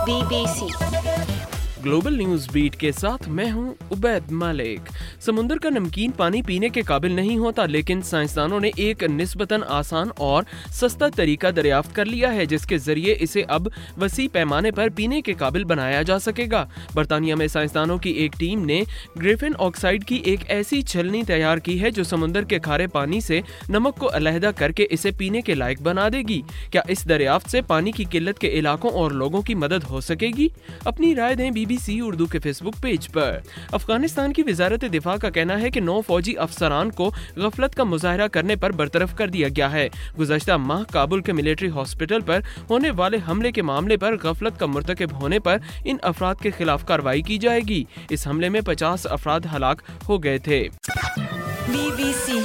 BBC global news beat के साथ मैं हूं उबैद मलिक। समुंदर का नमकीन पानी पीने के काबिल नहीं होता, लेकिन साइंसदानों ने एक निस्बतन आसान और सस्ता तरीका दरियाफ्त कर लिया है जिसके जरिए इसे अब वसी पैमाने पर पीने के काबिल बनाया जा सकेगा। बर्तानिया में साइंसदानों की एक टीम ने ग्रेफिन ऑक्साइड की एक ऐसी छलनी तैयार की है जो समुंदर के खारे पानी से नमक को अलहदा करके इसे पीने के लायक बना देगी। क्या इस दरियाफ्त से पानी की किल्लत के इलाकों और लोगों की मदद हो सकेगी? अपनी राय दें BBC उर्दू के फेसबुक पेज पर। अफगानिस्तान की वजारत दिफा का कहना है कि 9 फौजी अफसरान को गफलत का मुजाहरा करने पर बरतरफ कर दिया गया है। गुज़श्ता माह काबुल के मिलिट्री हॉस्पिटल पर होने वाले हमले के मामले पर गफलत का मुर्तकिब होने पर इन अफराद के खिलाफ कार्रवाई की जाएगी। इस हमले में 50 अफराद हलाक हो गए थे। BBC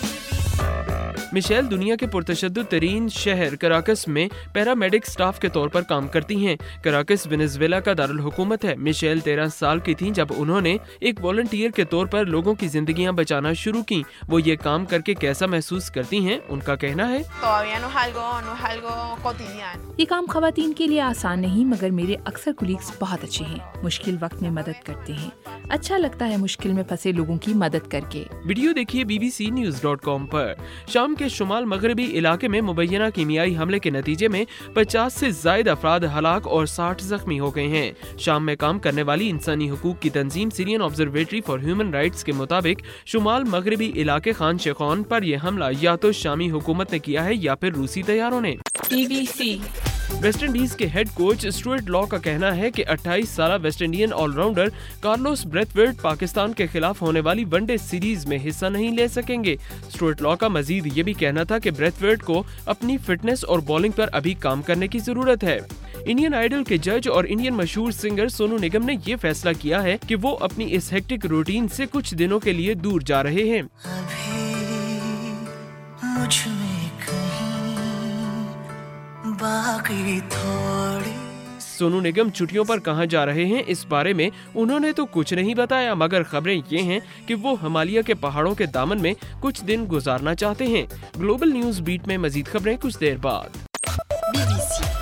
मिशेल दुनिया के पुरतशद्दुद तरीन शहर कराकस में पैरामेडिक स्टाफ के तौर पर काम करती हैं। कराकस वेनेजुएला का दारुल हुकूमत है। मिशेल 13 साल की थीं जब उन्होंने एक वॉलंटियर के तौर पर लोगों की जिंदगियां बचाना शुरू की। वो ये काम करके कैसा महसूस करती हैं, उनका कहना है, ये काम खवातीन के लिए आसान नहीं, मगर मेरे अक्सर कुलीग्स बहुत अच्छे हैं, मुश्किल वक्त में मदद करते हैं। अच्छा लगता है मुश्किल में फंसे लोगों की मदद करके। वीडियो देखिए bbcnews.com पर। शाम के शुमाल मगरबी इलाके में मुबैना कीमियाई हमले के नतीजे में 50 से ज्यादा अफराद हलाक और 60 जख्मी हो गए हैं। शाम में काम करने वाली इंसानी हुकूक की तंजीम Syrian Observatory for Human Rights के मुताबिक शुमाल मगरबी इलाके खान शेखौन पर यह हमला या तो शामी हुकूमत ने किया है या फिर रूसी तैयारों ने। BBC वेस्ट इंडीज के हेड कोच स्टुअर्ट लॉ का कहना है कि 28 साला West Indian allrounder Carlos Brathwaite Pakistan के खिलाफ होने वाली वनडे सीरीज में हिस्सा नहीं ले सकेंगे। स्टुअर्ट लॉ का मजीद ये भी कहना था कि ब्रेथवेट को अपनी फिटनेस और बॉलिंग पर अभी काम करने की जरूरत है। इंडियन आइडल के जज और इंडियन मशहूर सिंगर सोनू निगम ने ये फैसला किया है कि वो अपनी इस हेक्टिक रूटीन से कुछ दिनों के लिए दूर जा रहे हैं। सोनू निगम छुट्टियों पर कहां जा रहे हैं, इस बारे में उन्होंने तो कुछ नहीं बताया, मगर खबरें ये हैं कि वो हिमालय के पहाड़ों के दामन में कुछ दिन गुजारना चाहते हैं। ग्लोबल न्यूज बीट में मजीद खबरें कुछ देर बाद। BBC